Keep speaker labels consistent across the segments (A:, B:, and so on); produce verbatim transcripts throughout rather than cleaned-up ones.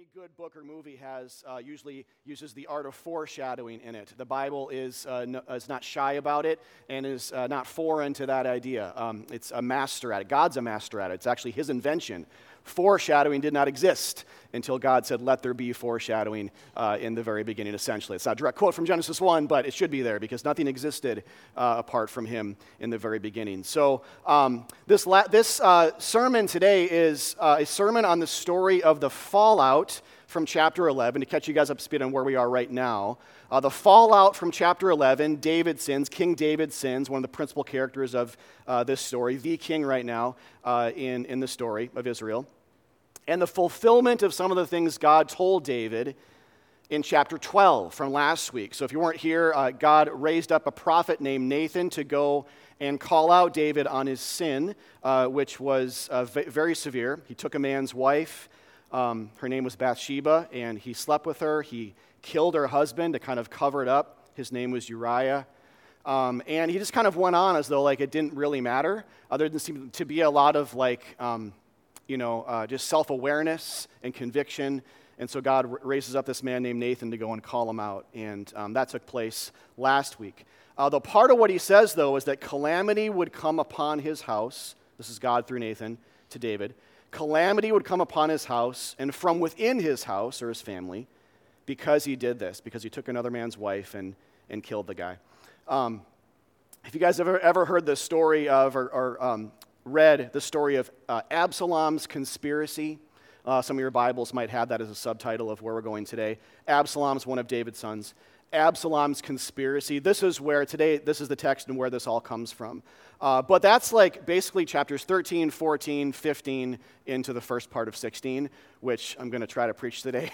A: any good book or movie has uh, usually uses the art of foreshadowing in it. The Bible is uh, no, is not shy about it and is uh, not foreign to that idea. Um, it's a master at it. God's a master at it. It's actually his invention. Foreshadowing did not exist until God said, let there be foreshadowing uh, in the very beginning, essentially. It's not a direct quote from Genesis one, but it should be there because nothing existed uh, apart from him in the very beginning. So um, this la- this uh, sermon today is uh, a sermon on the story of the fallout from chapter eleven, to catch you guys up to speed on where we are right now. Uh, the fallout from chapter eleven, David sins, King David sins, one of the principal characters of uh, this story, the king right now uh, in, in the story of Israel. And the fulfillment of some of the things God told David in chapter twelve from last week. So if you weren't here, uh, God raised up a prophet named Nathan to go and call out David on his sin, uh, which was uh, v- very severe. He took a man's wife. Um, her name was Bathsheba, and he slept with her. He killed her husband to kind of cover it up. His name was Uriah. Um, and he just kind of went on as though like it didn't really matter. Uh, there didn't seem to be a lot of like... Um, you know, uh, just self-awareness and conviction. And so God r- raises up this man named Nathan to go and call him out. And um, that took place last week. Uh, the part of what he says, though, is that calamity would come upon his house. This is God through Nathan to David. Calamity would come upon his house and from within his house or his family because he did this, because he took another man's wife and, and killed the guy. Um, if you guys have ever, ever heard the story of, or, or um, read the story of uh, Absalom's conspiracy. Uh, some of your Bibles might have that as a subtitle of where we're going today. Absalom's one of David's sons. Absalom's conspiracy. This is where today, this is the text and where this all comes from. Uh, but that's like basically chapters thirteen, fourteen, fifteen into the first part of sixteen, which I'm going to try to preach today.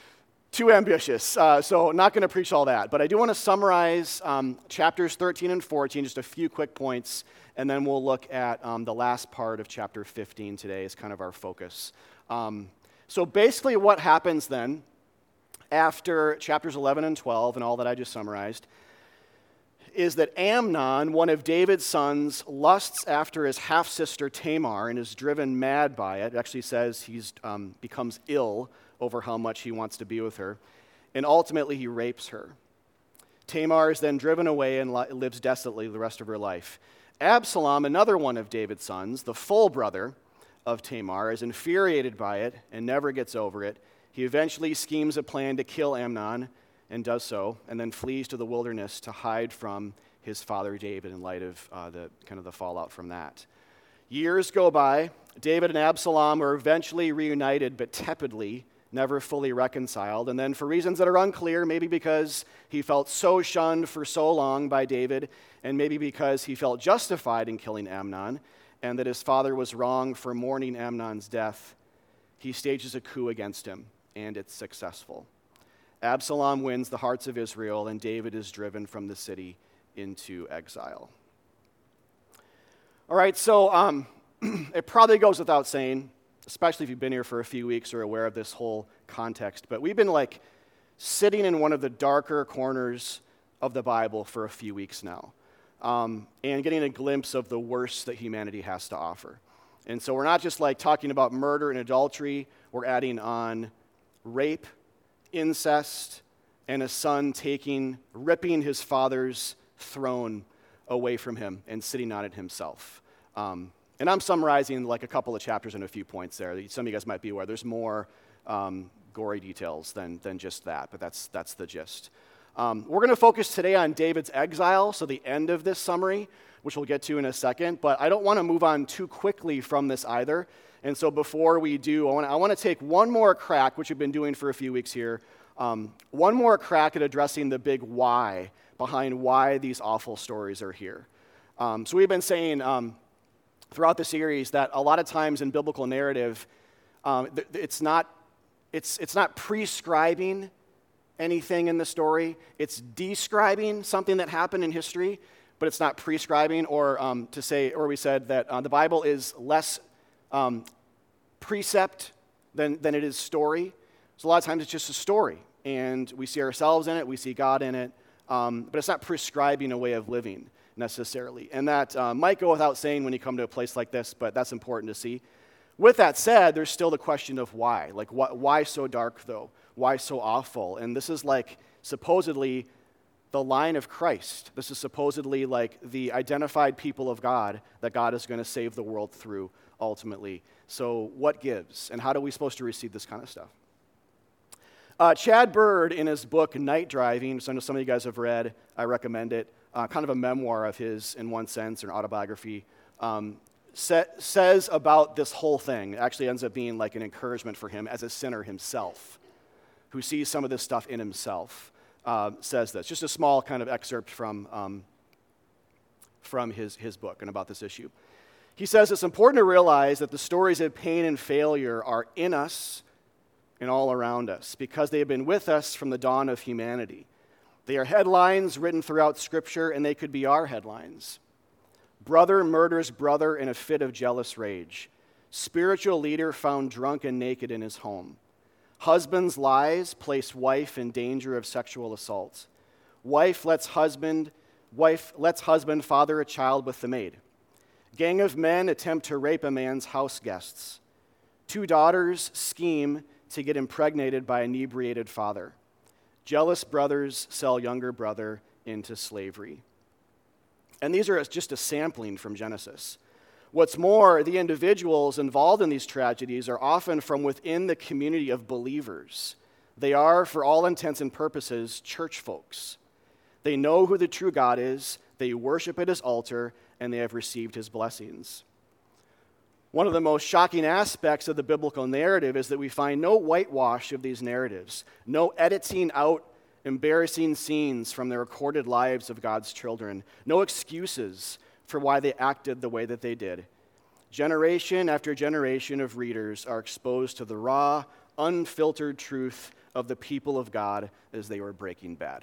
A: Too ambitious, uh, so not going to preach all that. But I do want to summarize um, chapters thirteen and fourteen, just a few quick points, and then we'll look at um, the last part of chapter fifteen today as kind of our focus. Um, so basically what happens then after chapters eleven and twelve and all that I just summarized is that Amnon, one of David's sons, lusts after his half-sister Tamar and is driven mad by it. It actually says he um, becomes ill over how much he wants to be with her, and ultimately he rapes her. Tamar is then driven away and li- lives desolately the rest of her life. Absalom, another one of David's sons, the full brother of Tamar, is infuriated by it and never gets over it. He eventually schemes a plan to kill Amnon and does so, and then flees to the wilderness to hide from his father David in light of uh, the kind of the fallout from that. Years go by. David and Absalom are eventually reunited, but tepidly, never fully reconciled. And then for reasons that are unclear, maybe because he felt so shunned for so long by David, and maybe because he felt justified in killing Amnon, and that his father was wrong for mourning Amnon's death, he stages a coup against him, and it's successful. Absalom wins the hearts of Israel, and David is driven from the city into exile. All right, so um, it probably goes without saying, especially if you've been here for a few weeks or aware of this whole context, but we've been like sitting in one of the darker corners of the Bible for a few weeks now, um, and getting a glimpse of the worst that humanity has to offer. And so we're not just like talking about murder and adultery, we're adding on rape, incest, and a son taking, ripping his father's throne away from him and sitting on it himself. Um, And I'm summarizing like a couple of chapters and a few points there. Some of you guys might be aware there's more um, gory details than, than just that, but that's, that's the gist. Um, we're going to focus today on David's exile, so the end of this summary, which we'll get to in a second, but I don't want to move on too quickly from this either. And so before we do, I want to, I want to take one more crack, which we've been doing for a few weeks here, um, one more crack at addressing the big why behind why these awful stories are here. Um, so we've been saying... Um, throughout the series that a lot of times in biblical narrative, um, th- it's not it's it's not prescribing anything in the story. It's describing something that happened in history, but it's not prescribing. Or um, to say, or we said that uh, the Bible is less um, precept than than it is story. So a lot of times it's just a story, and we see ourselves in it, we see God in it, um, but it's not prescribing a way of living necessarily. And that uh, might go without saying when you come to a place like this, but that's important to see. With that said, there's still the question of why. Like, wh- why so dark, though? Why so awful? And this is like supposedly the line of Christ. This is supposedly like the identified people of God that God is going to save the world through ultimately. So what gives? And how are we supposed to receive this kind of stuff? Uh, Chad Bird, in his book Night Driving, so I know some of you guys have read, I recommend it, uh, kind of a memoir of his in one sense, or an autobiography, um, sa- says about this whole thing. It actually ends up being like an encouragement for him as a sinner himself, who sees some of this stuff in himself, uh, says this. Just a small kind of excerpt from, um, from his, his book and about this issue. He says, it's important to realize that the stories of pain and failure are in us and all around us because they have been with us from the dawn of humanity. They are headlines written throughout Scripture, and they could be our headlines. Brother murders brother in a fit of jealous rage. Spiritual leader found drunk and naked in his home. Husband's lies place wife in danger of sexual assault. Wife lets husband, wife lets husband father a child with the maid. Gang of men attempt to rape a man's house guests. Two daughters scheme to get impregnated by an inebriated father. Jealous brothers sell younger brother into slavery. And these are just a sampling from Genesis. What's more, the individuals involved in these tragedies are often from within the community of believers. They are, for all intents and purposes, church folks. They know who the true God is, they worship at his altar, and they have received his blessings. One of the most shocking aspects of the biblical narrative is that we find no whitewash of these narratives, no editing out embarrassing scenes from the recorded lives of God's children, no excuses for why they acted the way that they did. Generation after generation of readers are exposed to the raw, unfiltered truth of the people of God as they were breaking bad.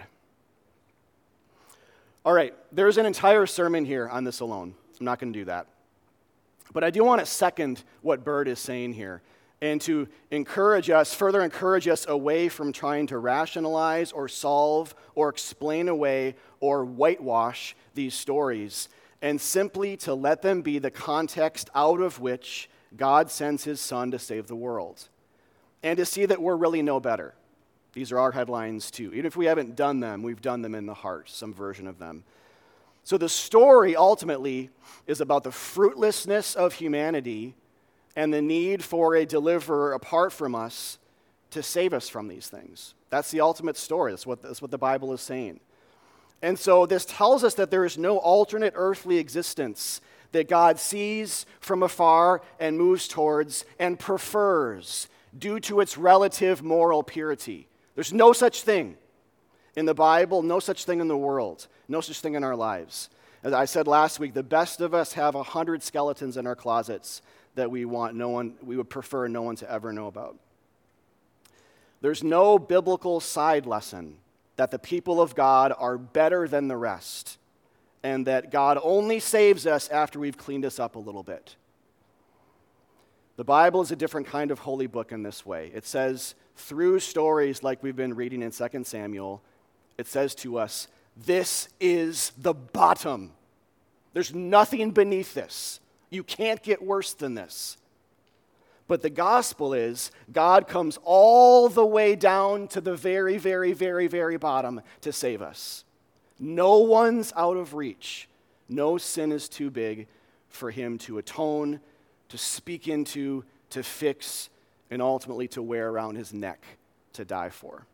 A: All right, there's an entire sermon here on this alone. I'm not going to do that. But I do want to second what Bird is saying here and to encourage us, further encourage us away from trying to rationalize or solve or explain away or whitewash these stories and simply to let them be the context out of which God sends his Son to save the world. And to see that we're really no better. These are our headlines too. Even if we haven't done them, we've done them in the heart, some version of them. So the story ultimately is about the fruitlessness of humanity and the need for a deliverer apart from us to save us from these things. That's the ultimate story. That's what, that's what the Bible is saying. And so this tells us that there is no alternate earthly existence that God sees from afar and moves towards and prefers due to its relative moral purity. There's no such thing in the Bible, no such thing in the world, no such thing in our lives. As I said last week, the best of us have a hundred skeletons in our closets that we want no one, we would prefer no one to ever know about. There's no biblical side lesson that the people of God are better than the rest and that God only saves us after we've cleaned us up a little bit. The Bible is a different kind of holy book in this way. It says, through stories like we've been reading in Second Samuel, it says to us, this is the bottom. There's nothing beneath this. You can't get worse than this. But the gospel is, God comes all the way down to the very, very, very, very bottom to save us. No one's out of reach. No sin is too big for him to atone, to speak into, to fix, and ultimately to wear around his neck to die for.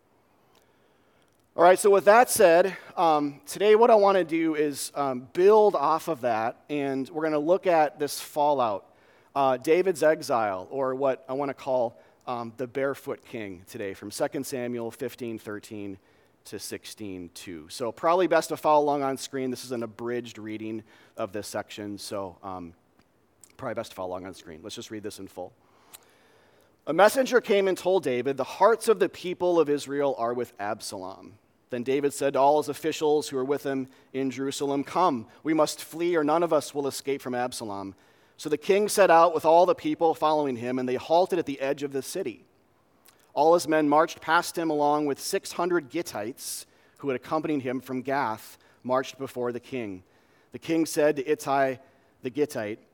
A: All right, so with that said, um, today what I want to do is um, build off of that, and we're going to look at this fallout, uh, David's exile, or what I want to call um, the barefoot king today, from Second Samuel fifteen thirteen to sixteen two. So probably best to follow along on screen. This is an abridged reading of this section, so um, probably best to follow along on screen. Let's just read this in full. A messenger came and told David, the hearts of the people of Israel are with Absalom. Then David said to all his officials who were with him in Jerusalem, come, we must flee or none of us will escape from Absalom. So the king set out with all the people following him, and they halted at the edge of the city. All his men marched past him along with six hundred Gittites who had accompanied him from Gath, marched before the king. The king said to Ittai the Gittite,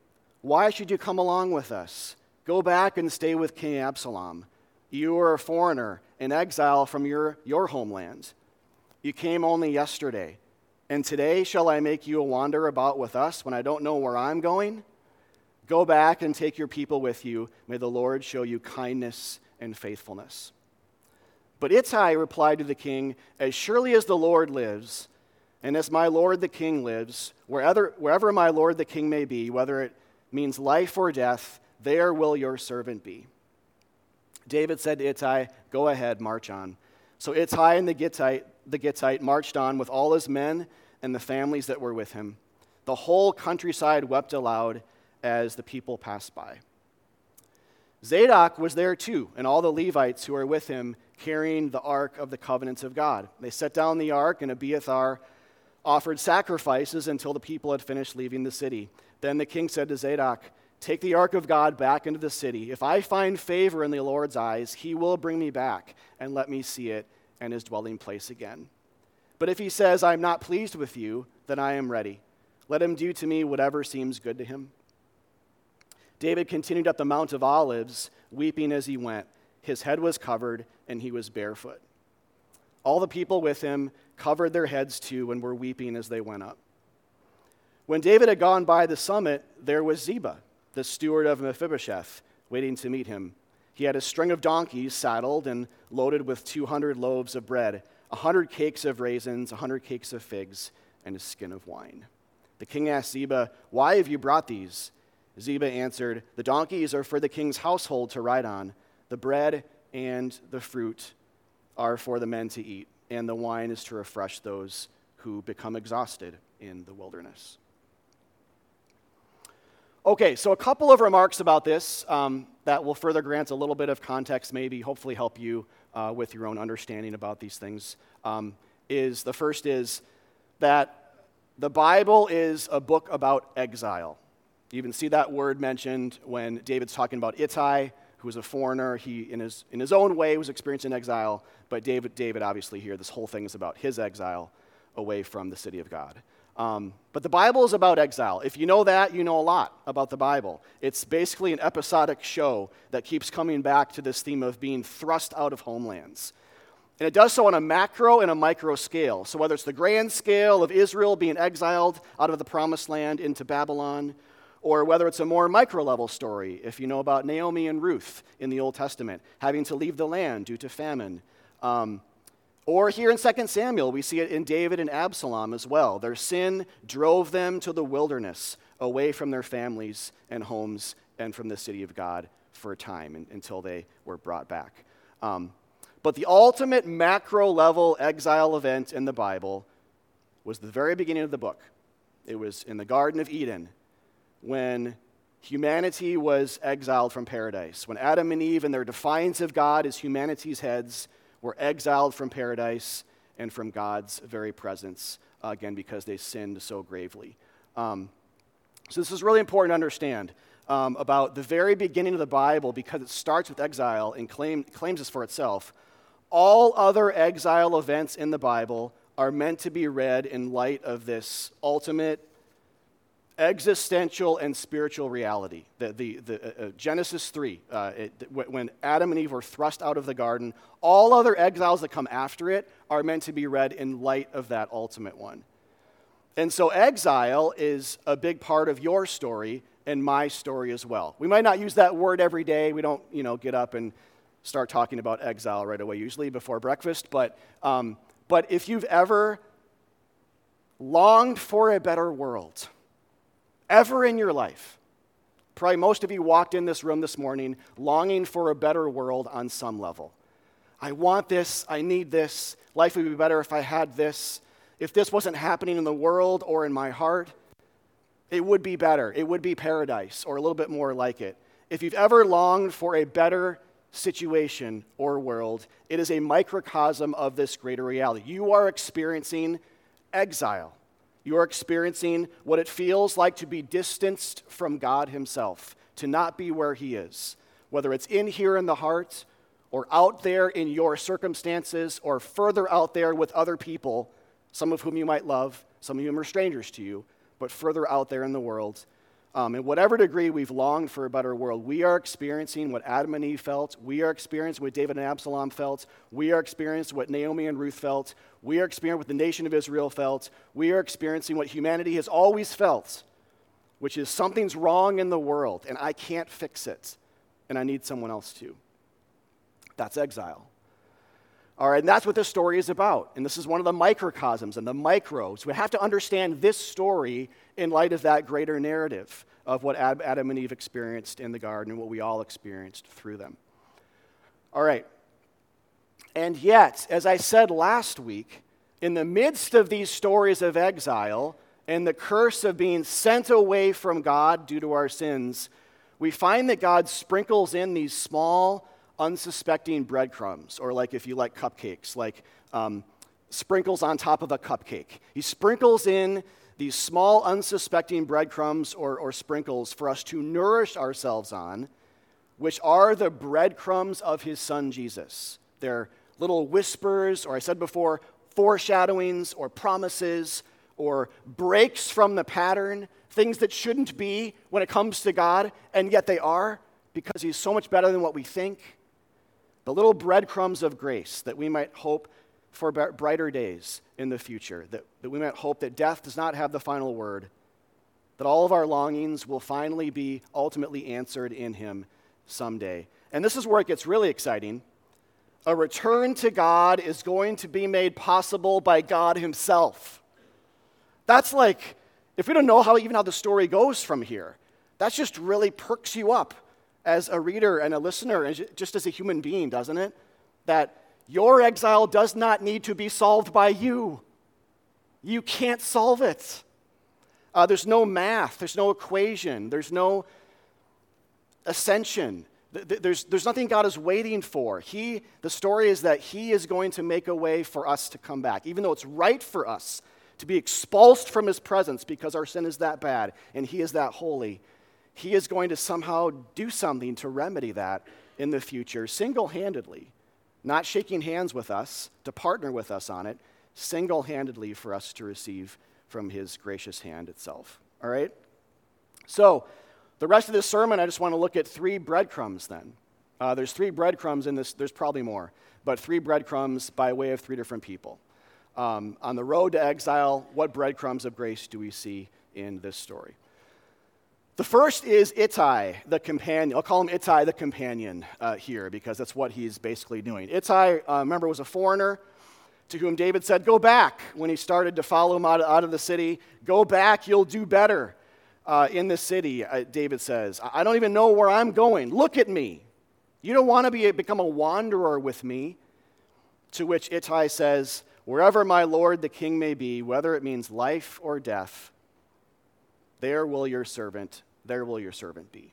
A: why should you come along with us? Go back and stay with King Absalom. You are a foreigner, an exile from your, your homeland. You came only yesterday, and today shall I make you a wander about with us when I don't know where I'm going? Go back and take your people with you. May the Lord show you kindness and faithfulness. But Ittai replied to the king, as surely as the Lord lives, and as my lord the king lives, wherever, wherever my lord the king may be, whether it means life or death, there will your servant be. David said to Ittai, go ahead, march on. So Ittai and the Gittite, the Gittite marched on with all his men and the families that were with him. The whole countryside wept aloud as the people passed by. Zadok was there too, and all the Levites who were with him carrying the ark of the covenants of God. They set down the ark, and Abiathar offered sacrifices until the people had finished leaving the city. Then the king said to Zadok, take the ark of God back into the city. If I find favor in the Lord's eyes, he will bring me back and let me see it and his dwelling place again. But if he says, I am not pleased with you, then I am ready. Let him do to me whatever seems good to him. David continued up the Mount of Olives, weeping as he went. His head was covered, and he was barefoot. All the people with him covered their heads too and were weeping as they went up. When David had gone by the summit, there was Ziba, the steward of Mephibosheth, waiting to meet him. He had a string of donkeys saddled and loaded with two hundred loaves of bread, a hundred cakes of raisins, a hundred cakes of figs, and a skin of wine. The king asked Ziba, why have you brought these? Ziba answered, the donkeys are for the king's household to ride on. The bread and the fruit are for the men to eat, and the wine is to refresh those who become exhausted in the wilderness. Okay, so a couple of remarks about this um, that will further grant a little bit of context, maybe hopefully help you uh, with your own understanding about these things. Um, is the first is that the Bible is a book about exile. You even see that word mentioned when David's talking about Ittai, who was a foreigner. He, in his in his own way, was experiencing exile. But David, David, obviously, here, this whole thing is about his exile away from the city of God. Um, but the Bible is about exile. If you know that, you know a lot about the Bible. It's basically an episodic show that keeps coming back to this theme of being thrust out of homelands. And it does so on a macro and a micro scale. So whether it's the grand scale of Israel being exiled out of the promised land into Babylon, or whether it's a more micro-level story, if you know about Naomi and Ruth in the Old Testament, having to leave the land due to famine. Um, or here in Second Samuel, we see it in David and Absalom as well. Their sin drove them to the wilderness, away from their families and homes and from the city of God for a time in, until they were brought back. Um, but the ultimate macro-level exile event in the Bible was the very beginning of the book. It was in the Garden of Eden, when humanity was exiled from paradise, when Adam and Eve, in their defiance of God as humanity's heads, were exiled from paradise and from God's very presence, uh, again, because they sinned so gravely. Um, so this is really important to understand um, about the very beginning of the Bible, because it starts with exile and claim, claims this for itself. All other exile events in the Bible are meant to be read in light of this ultimate existential and spiritual reality. The, the, the uh, Genesis three, uh, it, when Adam and Eve were thrust out of the garden, all other exiles that come after it are meant to be read in light of that ultimate one. And so exile is a big part of your story and my story as well. We might not use that word every day. We don't, you know, get up and start talking about exile right away, usually before breakfast. But, um, but if you've ever longed for a better world, ever in your life, probably most of you walked in this room this morning longing for a better world on some level. I want this, I need this, life would be better if I had this. If this wasn't happening in the world or in my heart, it would be better. It would be paradise or a little bit more like it. If you've ever longed for a better situation or world, it is a microcosm of this greater reality. You are experiencing exile. You are experiencing what it feels like to be distanced from God himself, to not be where he is, whether it's in here in the heart or out there in your circumstances or further out there with other people, some of whom you might love, some of whom are strangers to you, but further out there in the world. Um, in whatever degree we've longed for a better world, we are experiencing what Adam and Eve felt. We are experiencing what David and Absalom felt. We are experiencing what Naomi and Ruth felt. We are experiencing what the nation of Israel felt. We are experiencing what humanity has always felt, which is something's wrong in the world, and I can't fix it, and I need someone else to. That's exile. All right, and that's what this story is about. And this is one of the microcosms and the micros. We have to understand this story in light of that greater narrative of what Adam and Eve experienced in the garden and what we all experienced through them. All right. And yet, as I said last week, in the midst of these stories of exile and the curse of being sent away from God due to our sins, we find that God sprinkles in these small, unsuspecting breadcrumbs, or like if you like cupcakes, like um, sprinkles on top of a cupcake. He sprinkles in these small, unsuspecting breadcrumbs or, or sprinkles for us to nourish ourselves on, which are the breadcrumbs of his son Jesus. They're little whispers, or I said before, foreshadowings or promises or breaks from the pattern, things that shouldn't be when it comes to God, and yet they are because he's so much better than what we think. The little breadcrumbs of grace that we might hope for brighter days in the future, that, that we might hope that death does not have the final word, that all of our longings will finally be ultimately answered in him someday. And this is where it gets really exciting. A return to God is going to be made possible by God himself. That's like, if we don't know how even how the story goes from here, that just really perks you up as a reader and a listener, and just as a human being, doesn't it? That your exile does not need to be solved by you. You can't solve it. Uh, there's no math. There's no equation. There's no ascension. There's, there's nothing God is waiting for. He, the story is that he is going to make a way for us to come back, even though it's right for us to be expulsed from his presence because our sin is that bad and he is that holy. He is going to somehow do something to remedy that in the future, single-handedly, not shaking hands with us, to partner with us on it, single-handedly for us to receive from his gracious hand itself. All right? So, the rest of this sermon, I just want to look at three breadcrumbs then. Uh, there's three breadcrumbs in this, there's probably more, but three breadcrumbs by way of three different people. Um, on the road to exile, what breadcrumbs of grace do we see in this story? The first is Ittai, the companion. I'll call him Ittai, the companion uh, here, because that's what he's basically doing. Ittai, uh, remember, was a foreigner to whom David said, go back when he started to follow him out of, out of the city. Go back, you'll do better uh, in the city, uh, David says. I don't even know where I'm going. Look at me. You don't want to be become a wanderer with me. To which Ittai says, wherever my lord the king may be, whether it means life or death, there will your servant, there will your servant be.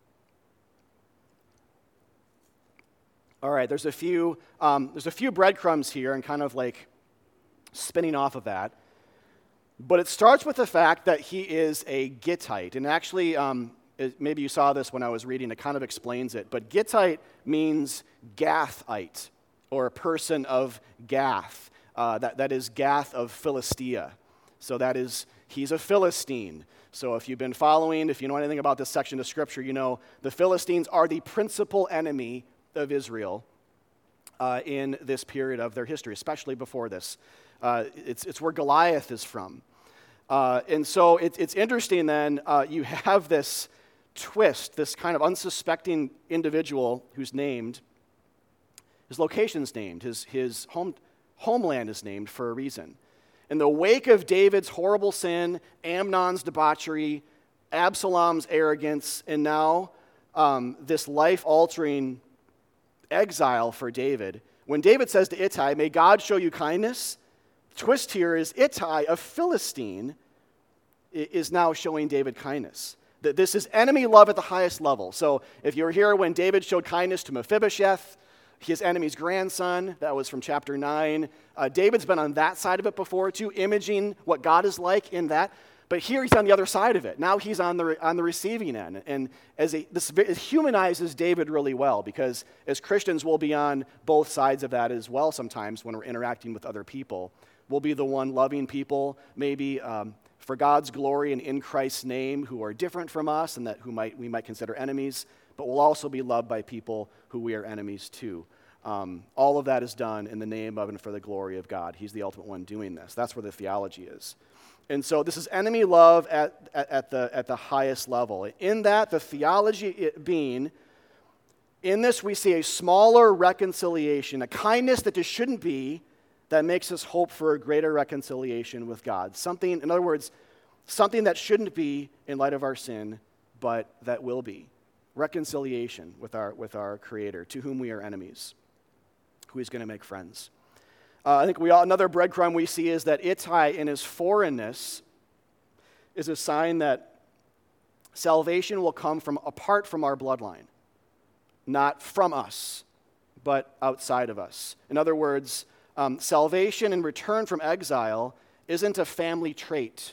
A: All right, there's a few, um, there's a few breadcrumbs here, and kind of like spinning off of that. But it starts with the fact that he is a Gittite, and actually, um, it, maybe you saw this when I was reading. It kind of explains it. But Gittite means Gathite, or a person of Gath. Uh, that that is Gath of Philistia. So that is he's a Philistine. So if you've been following, if you know anything about this section of Scripture, you know the Philistines are the principal enemy of Israel uh, in this period of their history, especially before this. Uh, it's, it's where Goliath is from. Uh, and so it, it's interesting then, uh, you have this twist, this kind of unsuspecting individual who's named, his location's named, his, his home, homeland is named for a reason. In the wake of David's horrible sin, Amnon's debauchery, Absalom's arrogance, and now um, this life-altering exile for David, when David says to Ittai, may God show you kindness, the twist here is Ittai, a Philistine, is now showing David kindness. That this is enemy love at the highest level. So if you were here when David showed kindness to Mephibosheth, his enemy's grandson, that was from chapter nine. Uh, David's been on that side of it before too, imaging what God is like in that. But here he's on the other side of it. Now he's on the on the receiving end. And as a, this it humanizes David really well, because as Christians we'll be on both sides of that as well sometimes when we're interacting with other people. We'll be the one loving people, maybe um, for God's glory and in Christ's name who are different from us and that who might we might consider enemies, but will also be loved by people who we are enemies to. Um, all of that is done in the name of and for the glory of God. He's the ultimate one doing this. That's where the theology is. And so this is enemy love at, at, at, the, at the highest level. In that, the theology it being, in this we see a smaller reconciliation, a kindness that just shouldn't be, that makes us hope for a greater reconciliation with God. Something, in other words, something that shouldn't be in light of our sin, but that will be. Reconciliation with our, with our Creator, to whom we are enemies, who He's going to make friends. Uh, I think we all, another breadcrumb we see is that Ittai, in his foreignness, is a sign that salvation will come from apart from our bloodline, not from us, but outside of us. In other words, um, salvation in return from exile isn't a family trait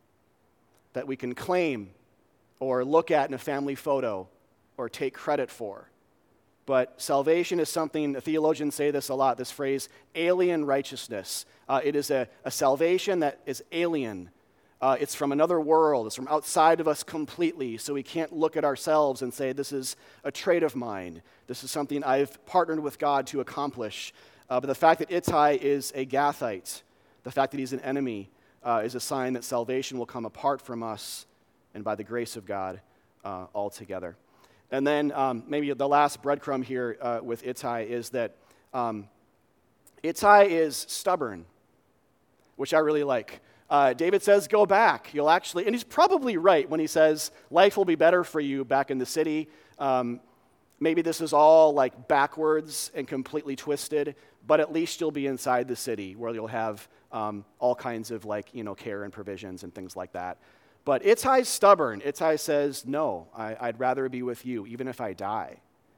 A: that we can claim or look at in a family photo or take credit for. But salvation is something, theologians say this a lot, this phrase, alien righteousness. Uh, it is a, a salvation that is alien. Uh, it's from another world. It's from outside of us completely, so we can't look at ourselves and say, this is a trait of mine. This is something I've partnered with God to accomplish. Uh, but the fact that Ittai is a Gathite, the fact that he's an enemy, uh, is a sign that salvation will come apart from us and by the grace of God uh, altogether. And then um, maybe the last breadcrumb here uh, with Ittai is that um, Ittai is stubborn, which I really like. Uh, David says, go back. You'll actually, and he's probably right when he says, life will be better for you back in the city. Um, maybe this is all like backwards and completely twisted, but at least you'll be inside the city where you'll have um, all kinds of like, you know, care and provisions and things like that. But Ittai's stubborn. Ittai says, no, I, I'd rather be with you, even if I die.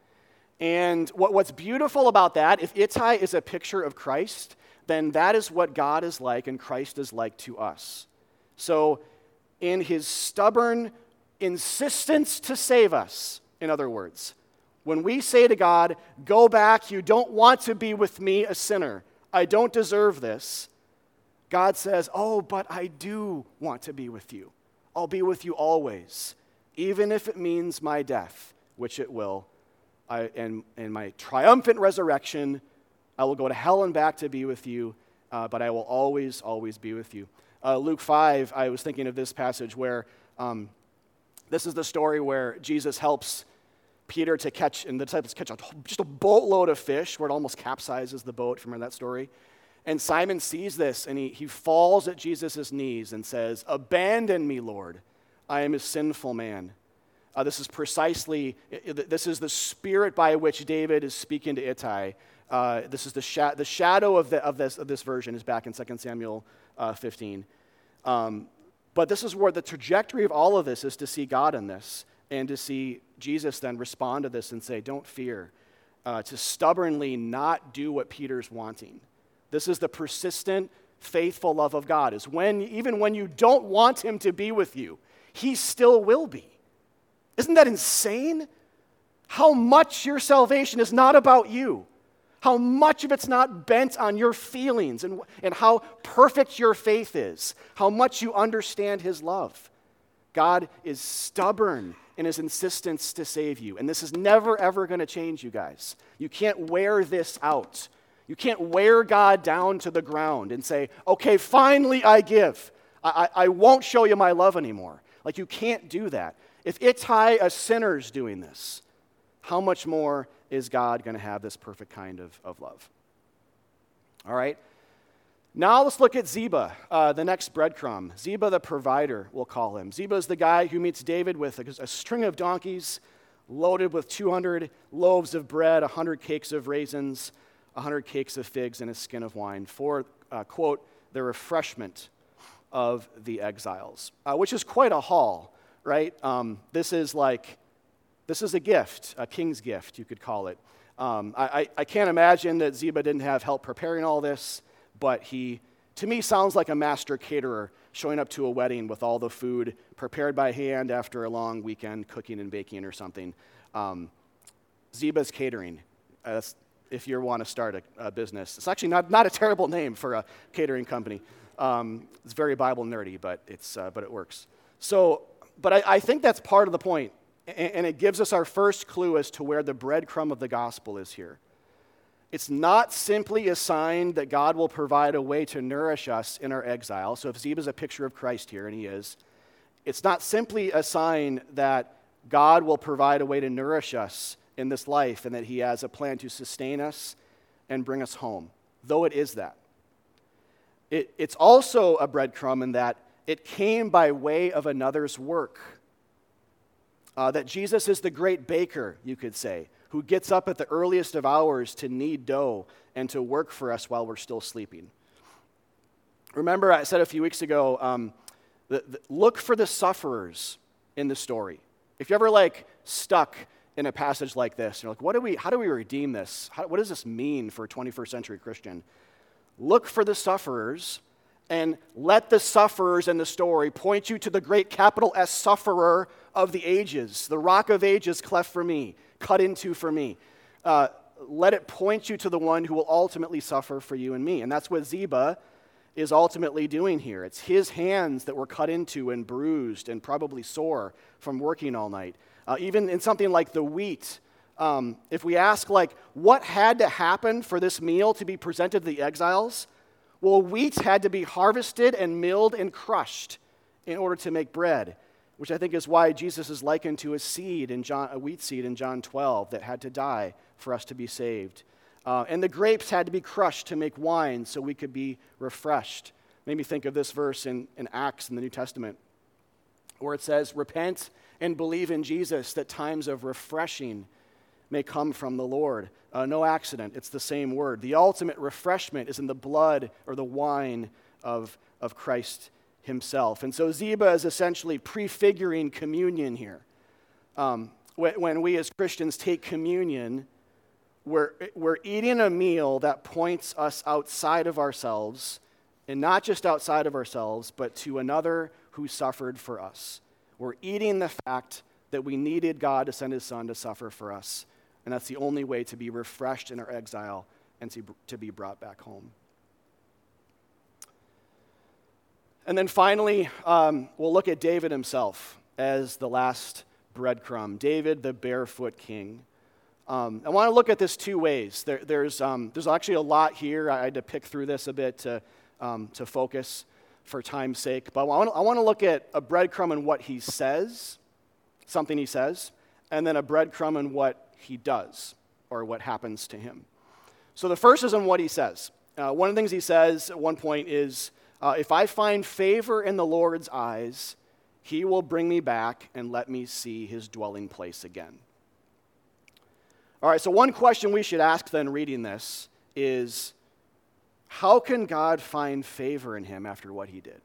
A: And what, what's beautiful about that, if Ittai is a picture of Christ, then that is what God is like and Christ is like to us. So in his stubborn insistence to save us, in other words, when we say to God, go back, you don't want to be with me, a sinner, I don't deserve this, God says, oh, but I do want to be with you. I'll be with you always, even if it means my death, which it will. I, and, and my triumphant resurrection, I will go to hell and back to be with you, uh, but I will always, always be with you. Uh, Luke five, I was thinking of this passage where um, this is the story where Jesus helps Peter to catch, and the disciples catch a, just a boatload of fish where it almost capsizes the boat. Remember that story? And Simon sees this, and he, he falls at Jesus' knees and says, abandon me, Lord. I am a sinful man. Uh, this is precisely, this is the spirit by which David is speaking to Ittai. Uh, this is the, sha- the shadow of, the, of, this, of this version is back in Second Samuel uh, fifteen. Um, but this is where the trajectory of all of this is to see God in this and to see Jesus then respond to this and say, don't fear, uh, to stubbornly not do what Peter's wanting. This is the persistent, faithful love of God, is when, even when you don't want him to be with you, he still will be. Isn't that insane? How much your salvation is not about you. How much of it's not bent on your feelings and, and how perfect your faith is. How much you understand his love. God is stubborn in his insistence to save you. And this is never, ever going to change, you guys. You can't wear this out. You can't wear God down to the ground and say, okay, finally I give. I, I, I won't show you my love anymore. Like, you can't do that. If Ittai, a sinner's doing this, how much more is God going to have this perfect kind of, of love? All right. Now let's look at Ziba, uh, the next breadcrumb. Ziba the provider, we'll call him. Ziba is the guy who meets David with a, a string of donkeys loaded with two hundred loaves of bread, one hundred cakes of raisins, one hundred cakes of figs, and a skin of wine for, uh, quote, the refreshment of the exiles, uh, which is quite a haul, right? Um, this is like, this is a gift, a king's gift, you could call it. Um, I, I, I can't imagine that Ziba didn't have help preparing all this, but he, to me, sounds like a master caterer showing up to a wedding with all the food prepared by hand after a long weekend cooking and baking or something. Um, Ziba's Catering. Uh, that's, if you want to start a, a business. It's actually not, not a terrible name for a catering company. Um, it's very Bible nerdy, but it's uh, but it works. So, but I, I think that's part of the point, and, and it gives us our first clue as to where the breadcrumb of the gospel is here. It's not simply a sign that God will provide a way to nourish us in our exile. So if Ziba's a picture of Christ here, and he is, it's not simply a sign that God will provide a way to nourish us in this life and that he has a plan to sustain us and bring us home, though it is that. It, it's also a breadcrumb in that it came by way of another's work. Uh, that Jesus is the great baker, you could say, who gets up at the earliest of hours to knead dough and to work for us while we're still sleeping. Remember, I said a few weeks ago, um, the, the, look for the sufferers in the story. If you're ever like stuck in a passage like this, you're like, what do we, how do we redeem this? How, what does this mean for a twenty-first century Christian? Look for the sufferers and let the sufferers in the story point you to the great capital S sufferer of the ages, the rock of ages cleft for me, cut into for me. Uh, let it point you to the one who will ultimately suffer for you and me. And that's what Ziba is ultimately doing here. It's his hands that were cut into and bruised and probably sore from working all night. Uh, even in something like the wheat, um, if we ask, like, what had to happen for this meal to be presented to the exiles? Well, wheat had to be harvested and milled and crushed in order to make bread, which I think is why Jesus is likened to a seed in John, a wheat seed in John twelve that had to die for us to be saved. Uh, and the grapes had to be crushed to make wine so we could be refreshed. Made me think of this verse in, in Acts in the New Testament, where it says, repent and believe in Jesus that times of refreshing may come from the Lord. Uh, no accident, it's the same word. The ultimate refreshment is in the blood or the wine of, of Christ himself. And so Ziba is essentially prefiguring communion here. Um, when, when we as Christians take communion, we're, we're eating a meal that points us outside of ourselves, and not just outside of ourselves, but to another who suffered for us. We're eating the fact that we needed God to send his son to suffer for us. And that's the only way to be refreshed in our exile and to, to be brought back home. And then finally, um, we'll look at David himself as the last breadcrumb. David, the barefoot king. Um, I want to look at this two ways. There, there's, um, there's actually a lot here. I had to pick through this a bit to, um, to focus for time's sake. But I want, I want to look at a breadcrumb in what he says, something he says, and then a breadcrumb in what he does, or what happens to him. So the first is in what he says. Uh, one of the things he says at one point is, uh, if I find favor in the Lord's eyes, he will bring me back and let me see his dwelling place again. All right, so one question we should ask then reading this is, how can God find favor in him after what he did?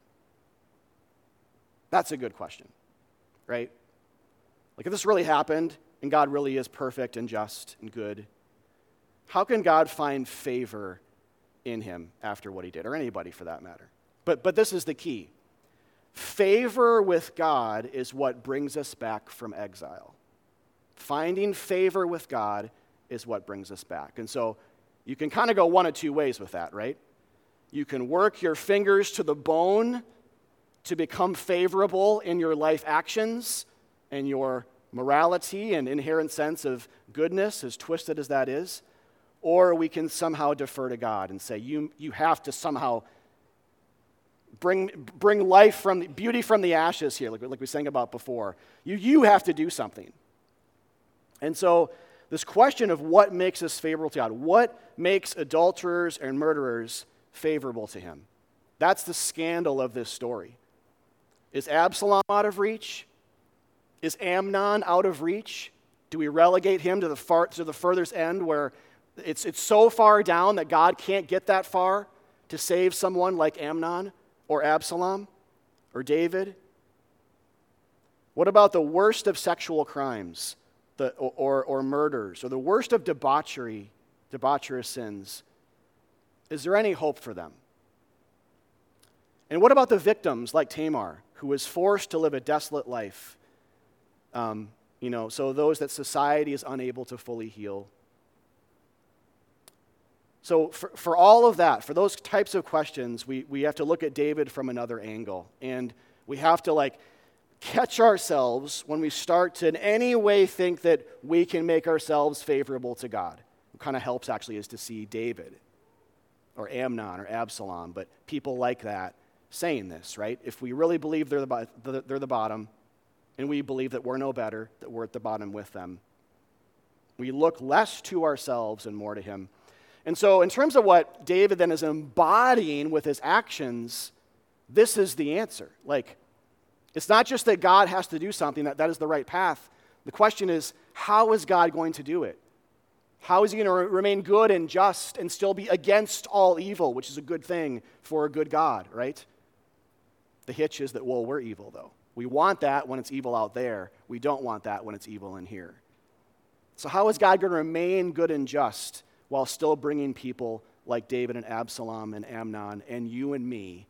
A: That's a good question, right? Like, if this really happened, and God really is perfect and just and good, how can God find favor in him after what he did, or anybody for that matter? But, but this is the key. Favor with God is what brings us back from exile. Finding favor with God is what brings us back. And so you can kind of go one of two ways with that, right? You can work your fingers to the bone to become favorable in your life actions and your morality and inherent sense of goodness, as twisted as that is, or we can somehow defer to God and say, you, you have to somehow bring, bring life from, the, beauty from the ashes here, like, like we sang about before. You, you have to do something. And so this question of what makes us favorable to God, what makes adulterers and murderers favorable to him? That's the scandal of this story. Is Absalom out of reach? Is Amnon out of reach? Do we relegate him to the far, to the furthest end where it's, it's so far down that God can't get that far to save someone like Amnon or Absalom or David? What about the worst of sexual crimes the, or, or, or murders or the worst of debauchery, debaucherous sins? Is there any hope for them? And what about the victims like Tamar, who was forced to live a desolate life? Um, you know, so those that society is unable to fully heal. So for, for all of that, for those types of questions, we, we have to look at David from another angle. And we have to like catch ourselves when we start to in any way think that we can make ourselves favorable to God. What kind of helps actually is to see David or Amnon or Absalom, but people like that saying this, right? If we really believe they're the, they're the bottom, and we believe that we're no better, that we're at the bottom with them, we look less to ourselves and more to him. And so in terms of what David then is embodying with his actions, this is the answer. Like, it's not just that God has to do something, that that is the right path. The question is, how is God going to do it? How is he going to re- remain good and just and still be against all evil, which is a good thing for a good God, right? The hitch is that, well, we're evil, though. We want that when it's evil out there. We don't want that when it's evil in here. So how is God going to remain good and just while still bringing people like David and Absalom and Amnon and you and me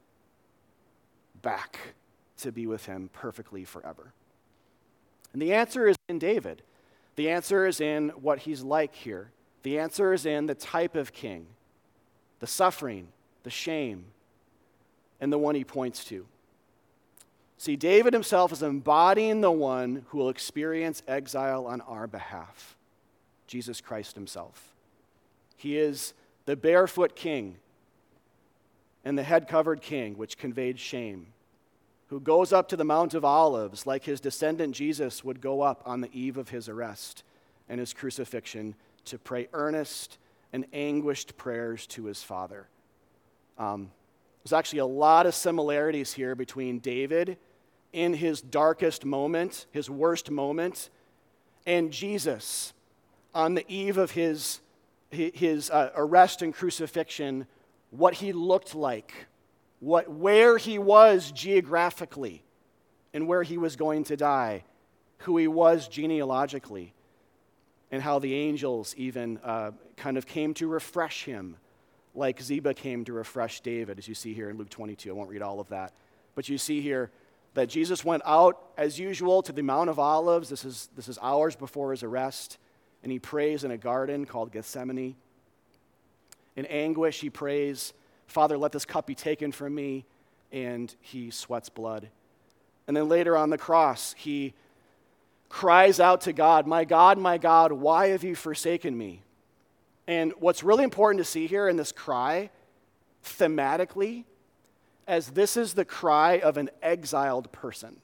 A: back to be with him perfectly forever? And the answer is in David. The answer is in what he's like here. The answer is in the type of king, the suffering, the shame, and the one he points to. See, David himself is embodying the one who will experience exile on our behalf, Jesus Christ himself. He is the barefoot king and the head-covered king, which conveyed shame, who goes up to the Mount of Olives like his descendant Jesus would go up on the eve of his arrest and his crucifixion to pray earnest and anguished prayers to his Father. Um, there's actually a lot of similarities here between David in his darkest moment, his worst moment, and Jesus on the eve of his, his uh, arrest and crucifixion, what he looked like, what, where he was geographically, and where he was going to die, who he was genealogically, and how the angels even uh, kind of came to refresh him, like Ziba came to refresh David, as you see here in Luke twenty-two. I won't read all of that. But you see here that Jesus went out, as usual, to the Mount of Olives. This is, this is hours before his arrest, and he prays in a garden called Gethsemane. In anguish, he prays, Father, let this cup be taken from me, and he sweats blood. And then later on the cross, he cries out to God, my God, my God, why have you forsaken me? And what's really important to see here in this cry, thematically, as this is the cry of an exiled person.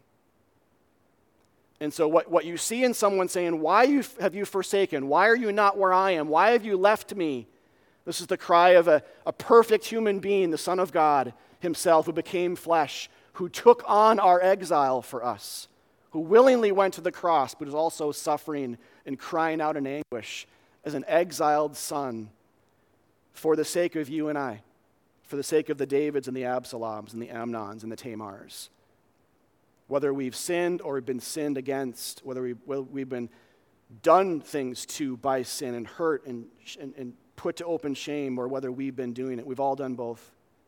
A: And so what, what you see in someone saying, why you, have you forsaken? Why are you not where I am? Why have you left me? This is the cry of a, a perfect human being, the Son of God himself, who became flesh, who took on our exile for us, who willingly went to the cross, but is also suffering and crying out in anguish as an exiled son for the sake of you and I, for the sake of the Davids and the Absaloms and the Amnons and the Tamars. Whether we've sinned or we've been sinned against, whether, we, whether we've been done things to by sin and hurt and, and, and put to open shame, or whether we've been doing it, we've all done both.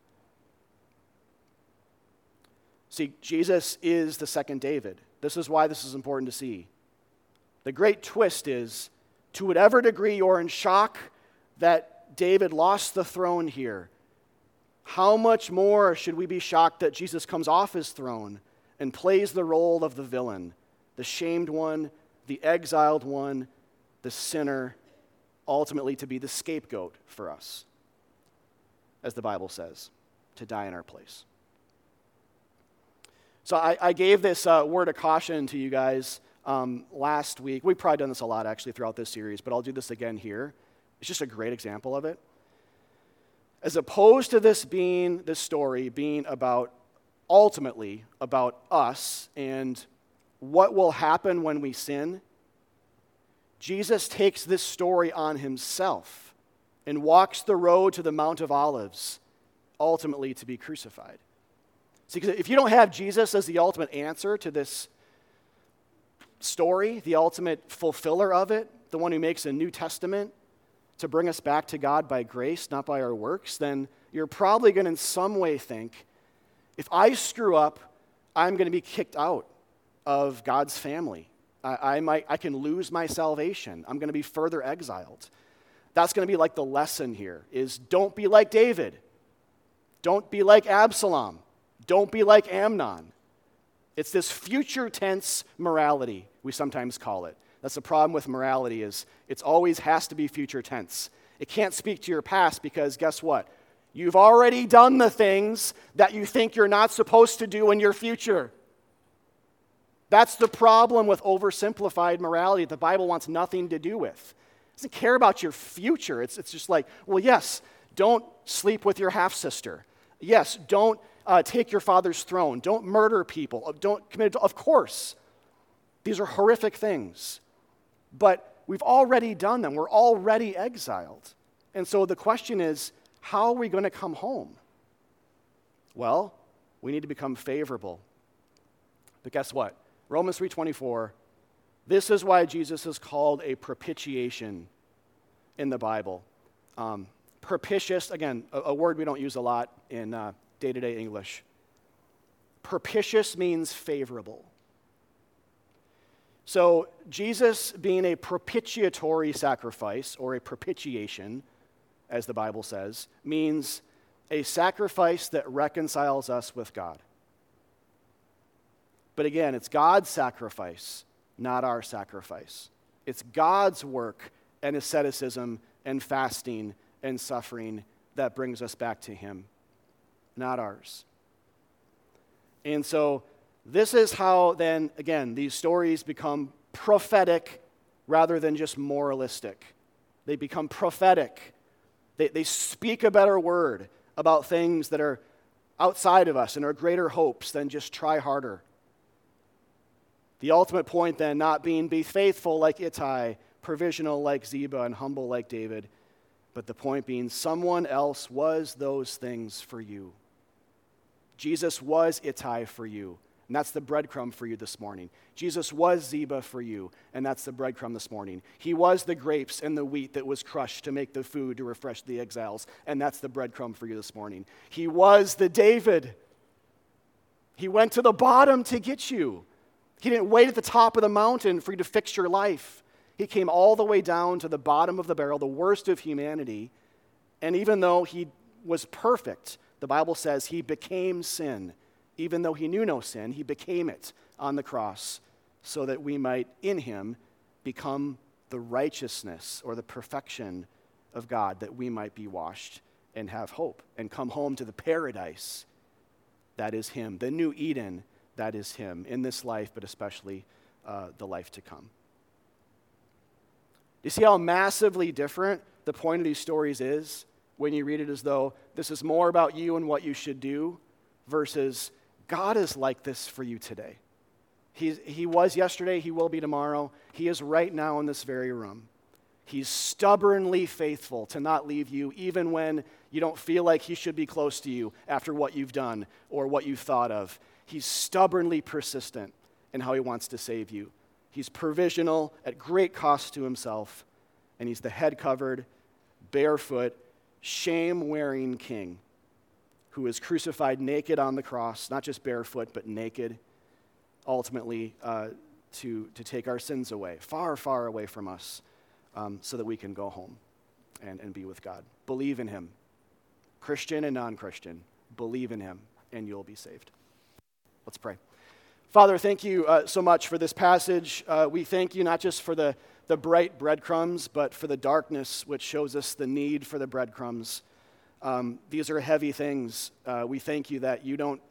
A: See, Jesus is the second David. This is why this is important to see. The great twist is, to whatever degree you're in shock that David lost the throne here, how much more should we be shocked that Jesus comes off his throne and plays the role of the villain, the shamed one, the exiled one, the sinner, ultimately to be the scapegoat for us, as the Bible says, to die in our place. So I, I gave this uh, word of caution to you guys um, last week. We've probably done this a lot, actually, throughout this series, but I'll do this again here. It's just a great example of it. As opposed to this being, this story being about, ultimately, about us and what will happen when we sin, Jesus takes this story on himself and walks the road to the Mount of Olives, ultimately to be crucified. See, because if you don't have Jesus as the ultimate answer to this story, the ultimate fulfiller of it, the one who makes a New Testament to bring us back to God by grace, not by our works, then you're probably going to in some way think, if I screw up, I'm going to be kicked out of God's family. I, I might, I can lose my salvation. I'm going to be further exiled. That's going to be like the lesson here, is don't be like David. Don't be like Absalom. Don't be like Amnon. It's this future tense morality, we sometimes call it. That's the problem with morality, is it always has to be future tense. It can't speak to your past because guess what? You've already done the things that you think you're not supposed to do in your future. That's the problem with oversimplified morality that the Bible wants nothing to do with. It doesn't care about your future. It's, it's just like, well, yes, don't sleep with your half-sister. Yes, don't uh, take your father's throne. Don't murder people. Don't commit, of course. These are horrific things. But we've already done them. We're already exiled. And so the question is, how are we going to come home? Well, we need to become favorable. But guess what? Romans three twenty-four, this is why Jesus is called a propitiation in the Bible. Um, propitious, again, a, a word we don't use a lot in uh, day-to-day English. Propitious means favorable. So Jesus being a propitiatory sacrifice, or a propitiation, as the Bible says, means a sacrifice that reconciles us with God. But again, it's God's sacrifice, not our sacrifice. It's God's work and asceticism and fasting and suffering that brings us back to Him, not ours. And so this is how then, again, these stories become prophetic rather than just moralistic. They become prophetic. They, they speak a better word about things that are outside of us and are greater hopes than just try harder. The ultimate point then not being be faithful like Ittai, provisional like Ziba, and humble like David, but the point being someone else was those things for you. Jesus was Ittai for you, and that's the breadcrumb for you this morning. Jesus was Ziba for you, and that's the breadcrumb this morning. He was the grapes and the wheat that was crushed to make the food to refresh the exiles, and that's the breadcrumb for you this morning. He was the David. He went to the bottom to get you. He didn't wait at the top of the mountain for you to fix your life. He came all the way down to the bottom of the barrel, the worst of humanity, and even though he was perfect, the Bible says he became sin. Even though he knew no sin, he became it on the cross so that we might, in him, become the righteousness or the perfection of God, that we might be washed and have hope and come home to the paradise that is him, the new Eden that is him, in this life, but especially uh, the life to come. You see how massively different the point of these stories is when you read it as though this is more about you and what you should do versus God is like this for you today. He's, he was yesterday, he will be tomorrow. He is right now in this very room. He's stubbornly faithful to not leave you even when you don't feel like he should be close to you after what you've done or what you've thought of. He's stubbornly persistent in how he wants to save you. He's provisional at great cost to himself, and he's the head-covered, barefoot, shame-wearing king who is crucified naked on the cross, not just barefoot, but naked, ultimately uh, to, to take our sins away, far, far away from us, um, so that we can go home and, and be with God. Believe in him. Christian and non-Christian, believe in him, and you'll be saved. Let's pray. Father, thank you uh, so much for this passage. Uh, we thank you not just for the, the bright breadcrumbs, but for the darkness, which shows us the need for the breadcrumbs. Um, these are heavy things. Uh, we thank you that you don't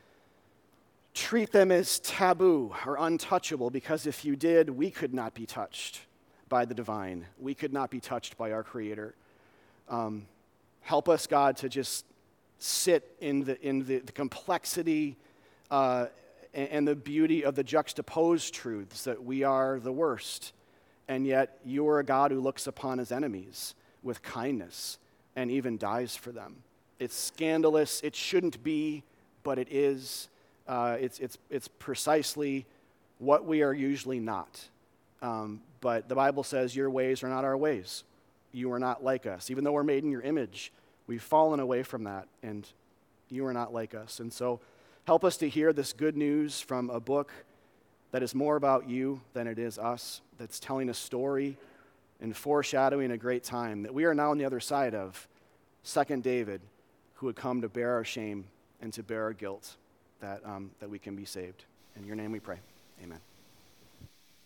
A: treat them as taboo or untouchable, because if you did, we could not be touched by the divine. We could not be touched by our Creator. Um, help us, God, to just sit in the, in the, the complexity uh, and, and the beauty of the juxtaposed truths that we are the worst, and yet you are a God who looks upon his enemies with kindness and even dies for them. It's scandalous. It shouldn't be, but it is. Uh, it's, it's, it's precisely what we are usually not. Um, but the Bible says your ways are not our ways. You are not like us. Even though we're made in your image, we've fallen away from that, and you are not like us. And so help us to hear this good news from a book that is more about you than it is us, that's telling a story and foreshadowing a great time that we are now on the other side of, second David, who would come to bear our shame and to bear our guilt, that, um, that we can be saved. In your name we pray. Amen.